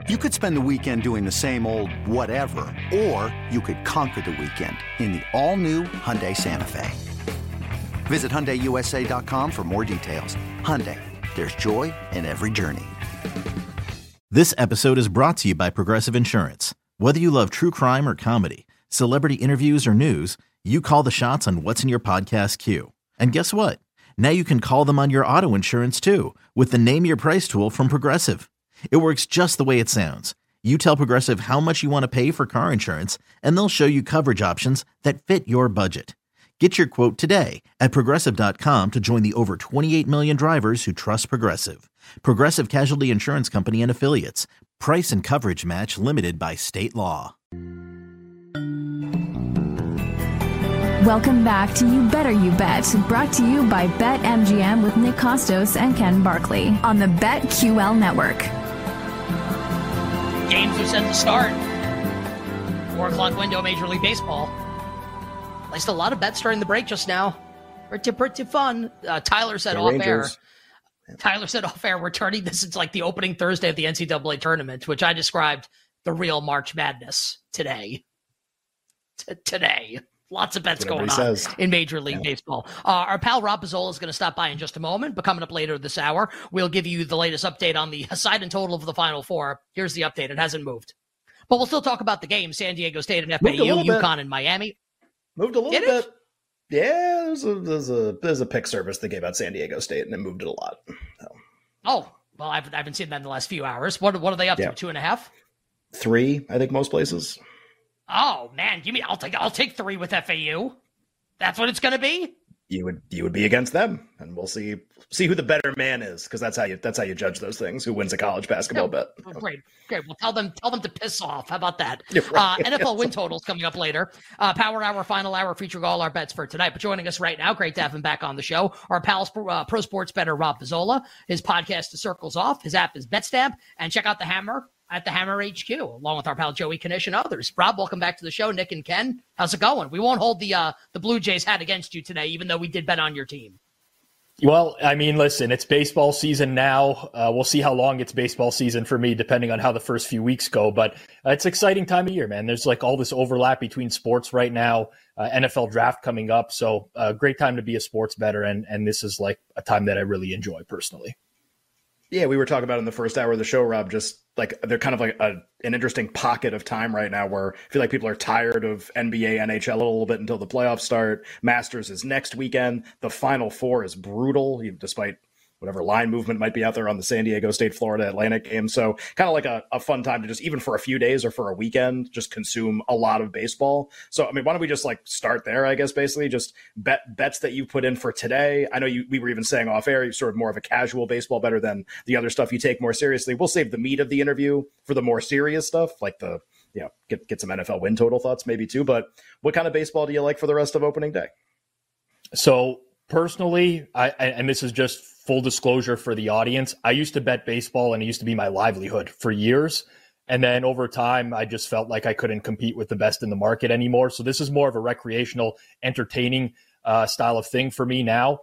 You could spend the weekend doing the same old whatever, or you could conquer the weekend in the all-new Hyundai Santa Fe. Visit HyundaiUSA.com for more details. Hyundai, there's joy in every journey. This episode is brought to you by Progressive Insurance. Whether you love true crime or comedy, celebrity interviews or news, you call the shots on what's in your podcast queue. And guess what? Now you can call them on your auto insurance too with the Name Your Price tool from Progressive. It works just the way it sounds. You tell Progressive how much you want to pay for car insurance, and they'll show you coverage options that fit your budget. Get your quote today at Progressive.com to join the over 28 million drivers who trust Progressive. Progressive Casualty Insurance Company and Affiliates. Price and coverage match limited by state law. Welcome back to You Better You Bet, brought to you by BetMGM with Nick Kostos and Ken Barkley on the BetQL network. Games are set to start. 4 o'clock window, Major League Baseball. At least a lot of bets during the break just now. Pretty fun. Tyler said off air. Tyler said off air, we're turning this into like the opening Thursday of the NCAA tournament, which I described the real March Madness today. Today. Lots of bets going on in Major League Baseball. Our pal Rob Pizzola is going to stop by in just a moment, but coming up later this hour, we'll give you the latest update on the side and total of the Final Four. Here's the update. It hasn't moved. But we'll still talk about the game, San Diego State and FAU, UConn and Miami. Moved a little bit. Yeah, there's a pick service that gave out San Diego State, and it moved it a lot. So. Oh, well, I haven't seen that in the last few hours. What are they up to, 2.5? 3, I think, most places. Oh man, I'll take 3 with FAU. That's what it's going to be. You would be against them, and we'll see who the better man is, because that's how you judge those things. Who wins a college basketball bet? Great. Well, tell them to piss off. How about that? Right. NFL win totals coming up later. Power Hour, final hour, featuring all our bets for tonight. But joining us right now, great to have him back on the show. Our pal, pro sports bettor Rob Pizzola. His podcast is Circles Off. His app is BetStamp, and check out the Hammer at the Hammer HQ, along with our pal Joey Knish and others. Rob, welcome back to the show. Nick and Ken, how's it going? We won't hold the Blue Jays hat against you today, even though we did bet on your team. Well, I mean, listen, it's baseball season now. We'll see how long it's baseball season for me, depending on how the first few weeks go. But it's an exciting time of year, man. There's like all this overlap between sports right now, NFL draft coming up. So great time to be a sports bettor. And this is like a time that I really enjoy personally. Yeah, we were talking about in the first hour of the show, Rob, just like they're kind of like an interesting pocket of time right now where I feel like people are tired of NBA, NHL a little bit until the playoffs start. Masters is next weekend. The Final Four is brutal, despite whatever line movement might be out there on the San Diego State, Florida Atlantic game. So kind of like a fun time to just, even for a few days or for a weekend, just consume a lot of baseball. So, I mean, why don't we just like start there, I guess, basically just bets that you put in for today. I know we were even saying off air, you're sort of more of a casual baseball bettor than the other stuff you take more seriously. We'll save the meat of the interview for the more serious stuff, like get some NFL win total thoughts maybe too. But what kind of baseball do you like for the rest of opening day? So personally, and this is just full disclosure for the audience, I used to bet baseball and it used to be my livelihood for years. And then over time, I just felt like I couldn't compete with the best in the market anymore. So this is more of a recreational, entertaining style of thing for me now.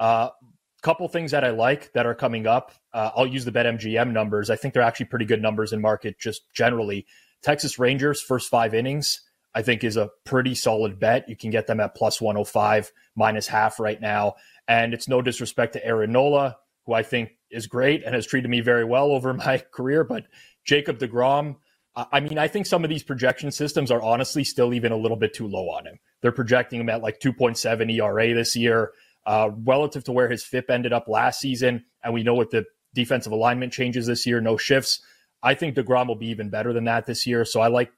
Couple things that I like that are coming up. I'll use the BetMGM numbers. I think they're actually pretty good numbers in market just generally. Texas Rangers, first 5 innings, I think is a pretty solid bet. You can get them at plus 105, minus half right now. And it's no disrespect to Aaron Nola, who I think is great and has treated me very well over my career. But Jacob deGrom, I mean, I think some of these projection systems are honestly still even a little bit too low on him. They're projecting him at like 2.7 ERA this year, relative to where his FIP ended up last season. And we know with the defensive alignment changes this year, no shifts. I think deGrom will be even better than that this year. So I like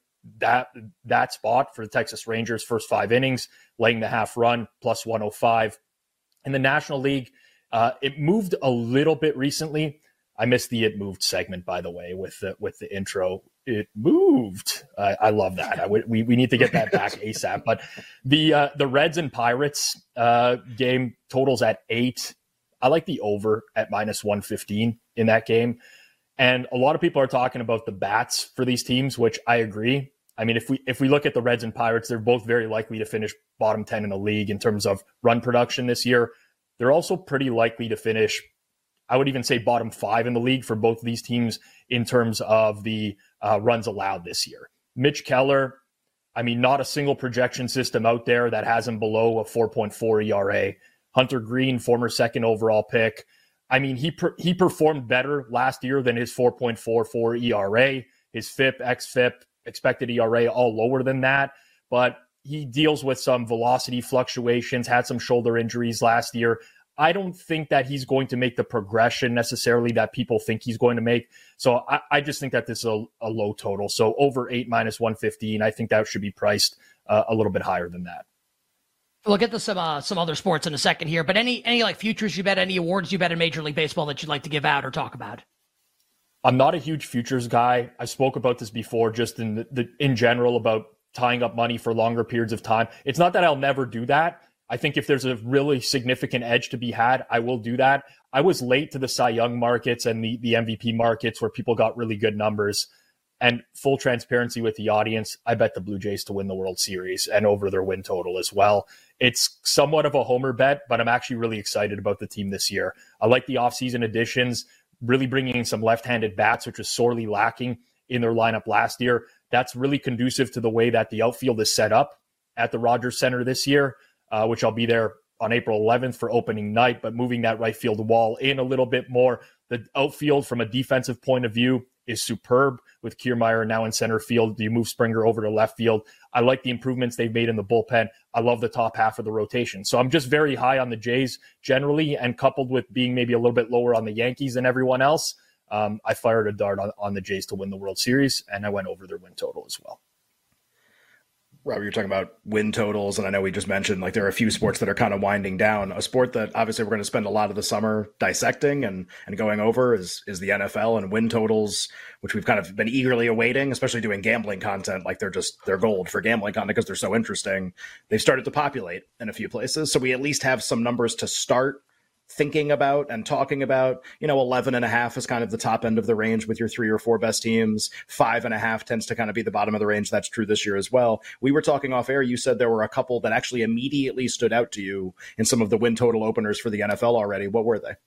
that spot for the Texas Rangers, first 5 innings, laying the half run, plus 105. In the National League, it moved a little bit recently. I missed the "it moved" segment, by the way, with the intro. It moved. I love that. We need to get that back ASAP. But the Reds and Pirates game totals at 8. I like the over at minus 115 in that game. And a lot of people are talking about the bats for these teams, which I agree. I mean, if we look at the Reds and Pirates, they're both very likely to finish bottom 10 in the league in terms of run production this year. They're also pretty likely to finish, I would even say, bottom 5 in the league for both of these teams in terms of the runs allowed this year. Mitch Keller, I mean, not a single projection system out there that has him below a 4.4 ERA. Hunter Green, former second overall pick. I mean, he performed better last year than his 4.44 ERA. His FIP, XFIP, expected ERA all lower than that. But he deals with some velocity fluctuations, had some shoulder injuries last year. I don't think that he's going to make the progression necessarily that people think he's going to make. So I just think that this is a low total. So over 8 minus 115, I think that should be priced a little bit higher than that. We'll get to some other sports in a second here, but any like futures you bet, any awards you bet in Major League Baseball that you'd like to give out or talk about? I'm not a huge futures guy. I spoke about this before, just in general about tying up money for longer periods of time. It's not that I'll never do that. I think if there's a really significant edge to be had, I will do that. I was late to the Cy Young markets and the MVP markets where people got really good numbers. And full transparency with the audience, I bet the Blue Jays to win the World Series and over their win total as well. It's somewhat of a homer bet, but I'm actually really excited about the team this year. I like the offseason additions, really bringing in some left-handed bats, which was sorely lacking in their lineup last year. That's really conducive to the way that the outfield is set up at the Rogers Center this year, which I'll be there on April 11th for opening night, but moving that right field wall in a little bit more. The outfield from a defensive point of view is superb with Kiermaier now in center field. You move Springer over to left field. I like the improvements they've made in the bullpen. I love the top half of the rotation. So I'm just very high on the Jays generally, and coupled with being maybe a little bit lower on the Yankees than everyone else, I fired a dart on the Jays to win the World Series, and I went over their win total as well. Robert, you're talking about win totals, and I know we just mentioned like there are a few sports that are kind of winding down. A sport that obviously we're going to spend a lot of the summer dissecting and going over is the NFL, and win totals, which we've kind of been eagerly awaiting, especially doing gambling content. Like they're gold for gambling content because they're so interesting. They've started to populate in a few places, so we at least have some numbers to start thinking about and talking about. 11.5 is kind of the top end of the range with your 3 or 4 best teams. 5.5 tends to kind of be the bottom of the range. That's true this year as well. We were talking off air. You said there were a couple that actually immediately stood out to you in some of the win total openers for the NFL already. What were they?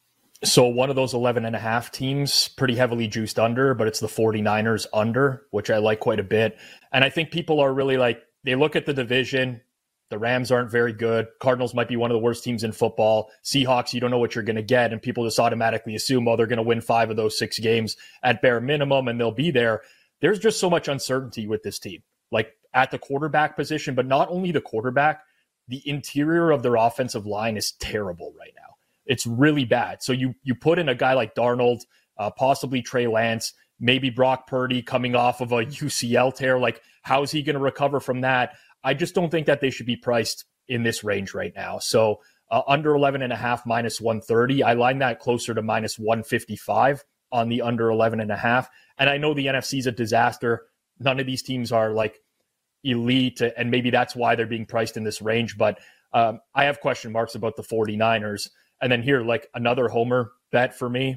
So one of those 11.5 teams, pretty heavily juiced under, but it's the 49ers under, which I like quite a bit. And I think people are really like, they look at the division. The Rams aren't very good. Cardinals might be one of the worst teams in football. Seahawks, you don't know what you're going to get. And people just automatically assume, they're going to win 5 of those 6 games at bare minimum, and they'll be there. There's just so much uncertainty with this team, like at the quarterback position, but not only the quarterback, the interior of their offensive line is terrible right now. It's really bad. So you put in a guy like Darnold, possibly Trey Lance, maybe Brock Purdy coming off of a UCL tear. Like, how is he going to recover from that? I just don't think that they should be priced in this range right now. So under 11.5 minus 130, I line that closer to minus 155 on the under 11.5. And I know the NFC is a disaster. None of these teams are like elite, and maybe that's why they're being priced in this range. But I have question marks about the 49ers. And then here, like another homer bet for me.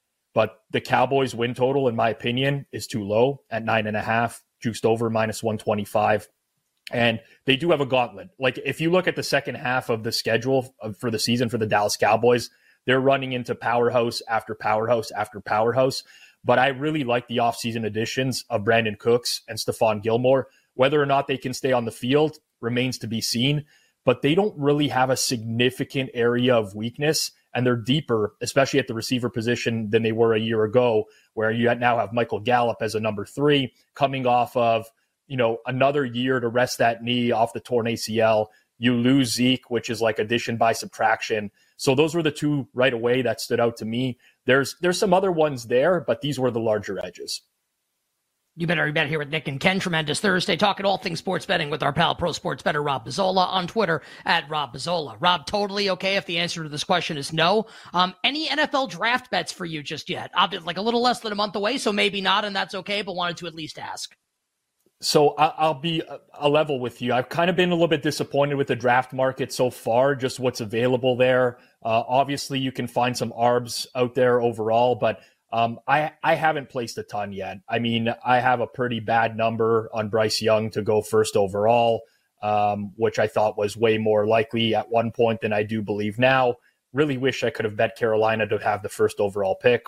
But the Cowboys win total, in my opinion, is too low at 9.5, juiced over minus 125. And they do have a gauntlet. Like, if you look at the second half of the schedule for the season for the Dallas Cowboys, they're running into powerhouse after powerhouse after powerhouse. But I really like the offseason additions of Brandon Cooks and Stephon Gilmore. Whether or not they can stay on the field remains to be seen. But they don't really have a significant area of weakness. And they're deeper, especially at the receiver position, than they were a year ago, where you now have Michael Gallup as a number 3 coming off of another year to rest that knee off the torn ACL. You lose Zeke, which is like addition by subtraction. So those were the 2 right away that stood out to me. There's some other ones there, but these were the larger edges. You better bet here with Nick and Ken. Tremendous Thursday, talking all things sports betting with our pal, pro sports bettor Rob Pizzola, on Twitter at Rob Pizzola. Rob, totally okay if the answer to this question is no. Any NFL draft bets for you just yet? Like a little less than a month away, so maybe not, and that's okay, but wanted to at least ask. So I'll be a level with you. I've kind of been a little bit disappointed with the draft market so far, just what's available there. Obviously, you can find some ARBs out there overall, but I haven't placed a ton yet. I mean, I have a pretty bad number on Bryce Young to go first overall, which I thought was way more likely at one point than I do believe now. Really wish I could have bet Carolina to have the first overall pick, or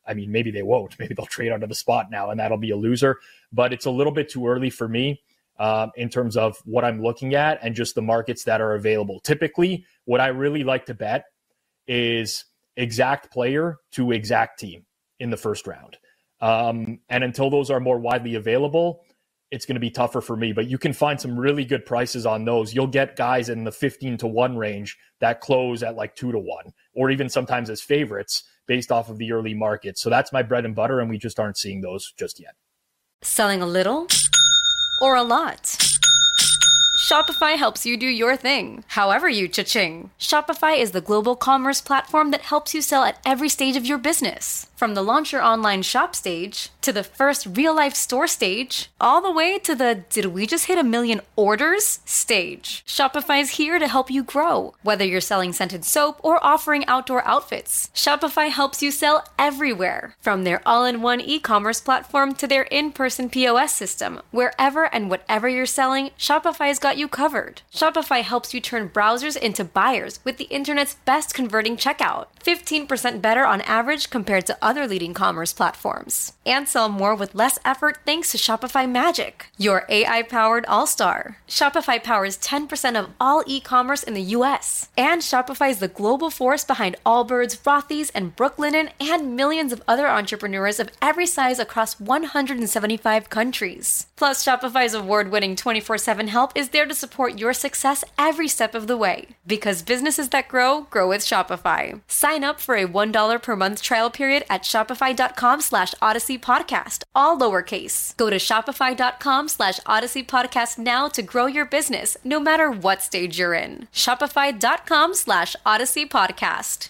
I mean, maybe they won't. Maybe they'll trade under the spot now, and that'll be a loser. But it's a little bit too early for me in terms of what I'm looking at and just the markets that are available. Typically, what I really like to bet is exact player to exact team in the first round. And until those are more widely available, it's going to be tougher for me. But you can find some really good prices on those. You'll get guys in the 15-1 range that close at like 2-1, or even sometimes as favorites based off of the early market. So that's my bread and butter, and we just aren't seeing those just yet. Selling a little or a lot? Shopify helps you do your thing, however you cha-ching. Shopify is the global commerce platform that helps you sell at every stage of your business. From the launch your online shop stage, to the first real-life store stage, all the way to the did we just hit 1 million orders stage. Shopify is here to help you grow. Whether you're selling scented soap or offering outdoor outfits, Shopify helps you sell everywhere. From their all-in-one e-commerce platform to their in-person POS system, wherever and whatever you're selling, Shopify's got you covered. Shopify helps you turn browsers into buyers with the internet's best converting checkout. 15% better on average compared to other leading commerce platforms. And sell more with less effort thanks to Shopify Magic, your AI-powered all-star. Shopify powers 10% of all e-commerce in the US. And Shopify is the global force behind Allbirds, Rothy's, and Brooklinen, and millions of other entrepreneurs of every size across 175 countries. Plus, Shopify's award-winning 24/7 help is there to support your success every step of the way. Because businesses that grow, grow with Shopify. Sign up for a $1 per month trial period at shopify.com/Odyssey Podcast, all lowercase. Go to shopify.com/Odyssey Podcast now to grow your business, no matter what stage you're in. Shopify.com/Odyssey Podcast.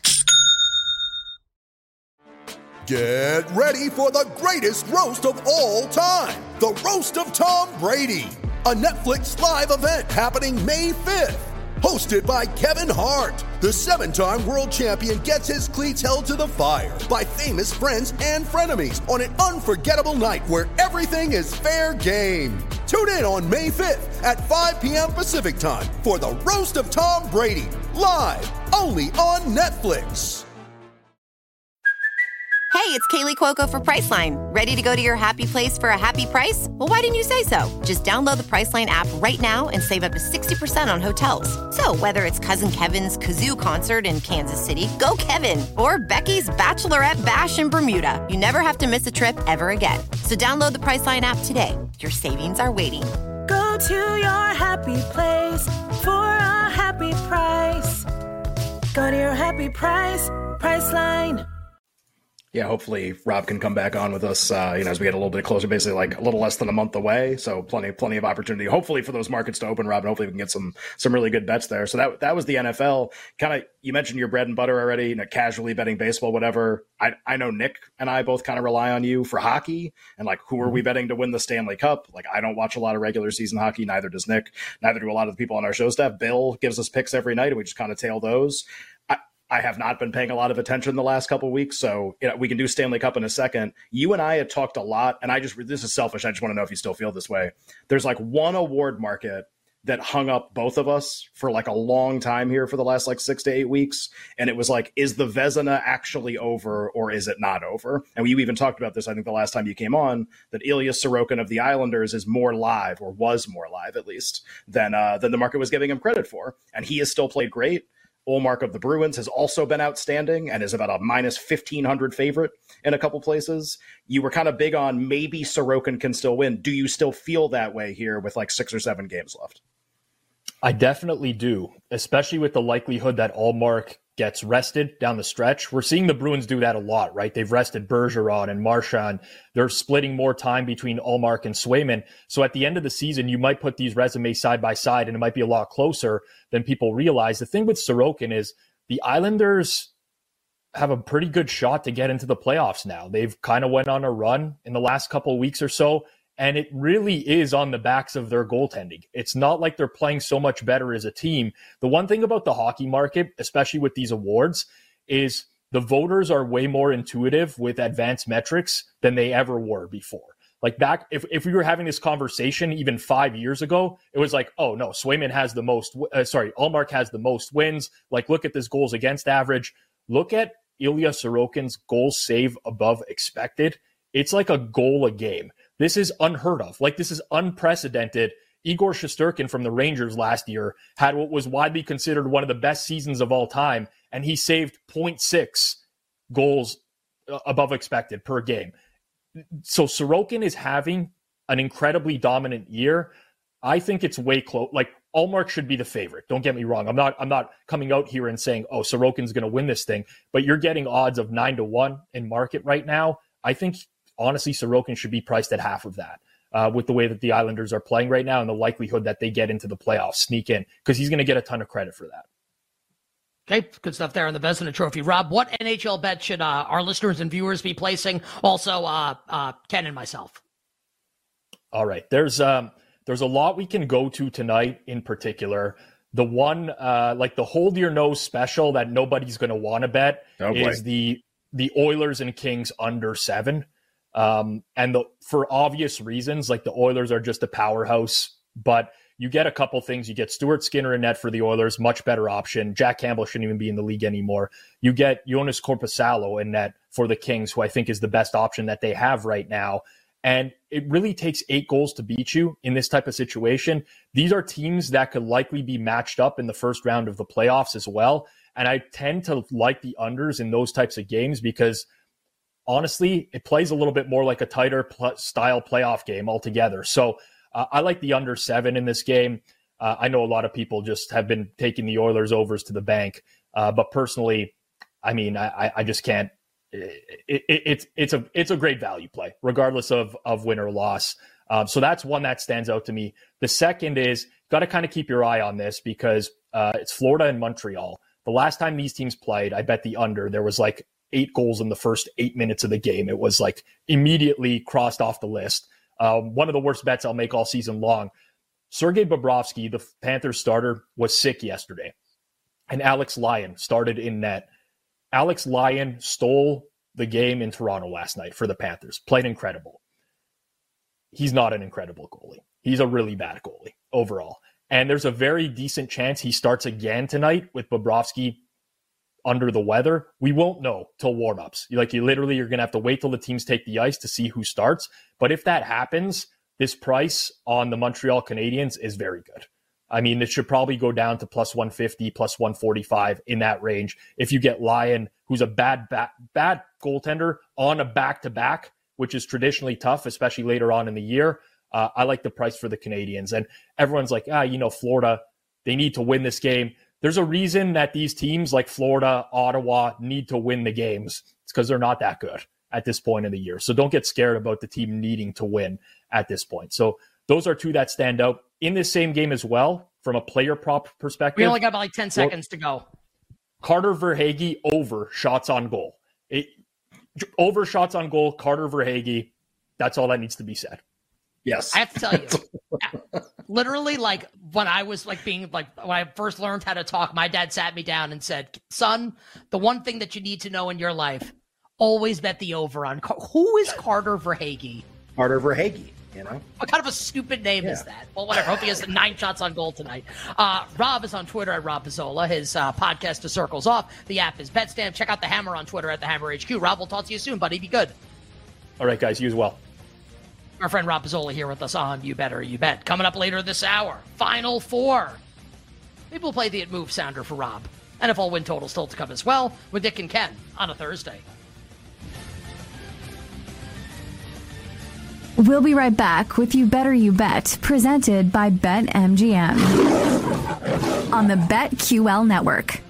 Get ready for the greatest roast of all time, the Roast of Tom Brady, a Netflix live event happening May 5th. Hosted by Kevin Hart, the 7-time world champion gets his cleats held to the fire by famous friends and frenemies on an unforgettable night where everything is fair game. Tune in on May 5th at 5 p.m. Pacific time for the Roast of Tom Brady, live only on Netflix. Hey, it's Kaylee Cuoco for Priceline. Ready to go to your happy place for a happy price? Well, why didn't you say so? Just download the Priceline app right now and save up to 60% on hotels. So whether it's Cousin Kevin's Kazoo Concert in Kansas City, go Kevin, or Becky's Bachelorette Bash in Bermuda, you never have to miss a trip ever again. So download the Priceline app today. Your savings are waiting. Go to your happy place for a happy price. Go to your happy price, Priceline. Yeah, hopefully Rob can come back on with us, as we get a little bit closer, basically like a little less than a month away. So plenty of opportunity, hopefully, for those markets to open, Rob, and hopefully we can get some really good bets there. So that was the NFL. Kind of, you mentioned your bread and butter already, casually betting baseball, whatever. I know Nick and I both kind of rely on you for hockey and like, who are we betting to win the Stanley Cup? Like, I don't watch a lot of regular season hockey. Neither does Nick. Neither do a lot of the people on our show staff. Bill gives us picks every night and we just kind of tail those. I have not been paying a lot of attention the last couple of weeks, so we can do Stanley Cup in a second. You and I had talked a lot, and this is selfish. I just want to know if you still feel this way. There's like one award market that hung up both of us for like a long time here for the last like 6 to 8 weeks, and it was like, is the Vezina actually over or is it not over? And you even talked about this, I think, the last time you came on, that Ilya Sorokin of the Islanders is more live, or was more live at least, than the market was giving him credit for, and he has still played great. Ullmark of the Bruins has also been outstanding and is about a minus 1,500 favorite in a couple places. You were kind of big on maybe Sorokin can still win. Do you still feel that way here with like 6 or 7 games left? I definitely do, especially with the likelihood that Ullmark gets rested down the stretch. We're seeing the Bruins do that a lot, right? They've rested Bergeron and Marchand. They're splitting more time between Ullmark and Swayman. So at the end of the season, you might put these resumes side by side and it might be a lot closer than people realize. The thing with Sorokin is the Islanders have a pretty good shot to get into the playoffs now. They've kind of went on a run in the last couple of weeks or so, and it really is on the backs of their goaltending. It's not like they're playing so much better as a team. The one thing about the hockey market, especially with these awards, is the voters are way more intuitive with advanced metrics than they ever were before. Like back, if we were having this conversation even 5 years ago, it was like, oh no, Swayman has the most, Ullmark has the most wins. Like, look at this goals against average. Look at Ilya Sorokin's goal save above expected, it's like a goal a game. This is unheard of. Like, this is unprecedented. Igor Shesterkin from the Rangers last year had what was widely considered one of the best seasons of all time, and he saved 0.6 goals above expected per game. So Sorokin is having an incredibly dominant year. I think it's way close. Like, Ullmark should be the favorite. Don't get me wrong. I'm not coming out here and saying, oh, Sorokin's going to win this thing, but you're getting odds of 9-1 in market right now. I think, honestly, Sorokin should be priced at half of that. With the way that the Islanders are playing right now and the likelihood that they get into the playoffs, sneak in, because he's going to get a ton of credit for that. Okay, good stuff there on the Vezina Trophy. Rob, what NHL bet should our listeners and viewers be placing? Also, Ken and myself. All right, there's a lot we can go to tonight in particular. The one, like the hold your nose special that nobody's going to want to bet is the Oilers and Kings under 7. For obvious reasons, like the Oilers are just a powerhouse, but you get a couple things. You get Stuart Skinner in net for the Oilers, much better option. Jack Campbell shouldn't even be in the league anymore. You get Jonas Korpisalo in net for the Kings, who I think is the best option that they have right now. And it really takes 8 goals to beat you in this type of situation. These are teams that could likely be matched up in the first round of the playoffs as well. And I tend to like the unders in those types of games because honestly, it plays a little bit more like a tighter style playoff game altogether. So I like the under 7 in this game. I know a lot of people just have been taking the Oilers overs to the bank. But personally, I mean, I just can't. It's a great value play, regardless of win or loss. So that's one that stands out to me. The second is, got to kind of keep your eye on this because it's Florida and Montreal. The last time these teams played, I bet the under. There was like 8 goals in the first 8 minutes of the game. It was like immediately crossed off the list. One of the worst bets I'll make all season long. Sergei Bobrovsky, the Panthers starter, was sick yesterday. And Alex Lyon started in net. Alex Lyon stole the game in Toronto last night for the Panthers. Played incredible. He's not an incredible goalie. He's a really bad goalie overall. And there's a very decent chance he starts again tonight with Bobrovsky under the weather. We won't know till warmups. You're going to have to wait till the teams take the ice to see who starts. But if that happens, this price on the Montreal Canadiens is very good. I mean, it should probably go down to plus 150, plus 145 in that range. If you get Lyon, who's a bad goaltender on a back-to-back, which is traditionally tough, especially later on in the year, I like the price for the Canadiens. And everyone's like, Florida, they need to win this game. There's a reason that these teams like Florida, Ottawa need to win the games. It's because they're not that good at this point in the year. So don't get scared about the team needing to win at this point. So those are 2 that stand out. In this same game as well, from a player prop perspective. We only got about like 10 seconds to go. Carter Verhaeghe over shots on goal. Over shots on goal, Carter Verhaeghe. That's all that needs to be said. Yes. I have to tell you, literally, like when I was when I first learned how to talk, my dad sat me down and said, son, the one thing that you need to know in your life, always bet the over on. Who is Carter Verhaeghe? Carter Verhaeghe. You know? What kind of a stupid name is that? Well, whatever. Hope he has 9 shots on goal tonight. Rob is on Twitter at Rob Pizzola. His podcast is Circles Off. The app is BetStamp. Check out the Hammer on Twitter at the Hammer HQ. Rob, we'll talk to you soon, buddy. Be good. All right, guys. You as well. Our friend Rob Pizzola here with us on You Better You Bet. Coming up later this hour, Final Four. Maybe we'll play the It Move sounder for Rob. NFL win total still to come as well with Dick and Ken on a Thursday. We'll be right back with You Better You Bet, presented by BetMGM on the BetQL network.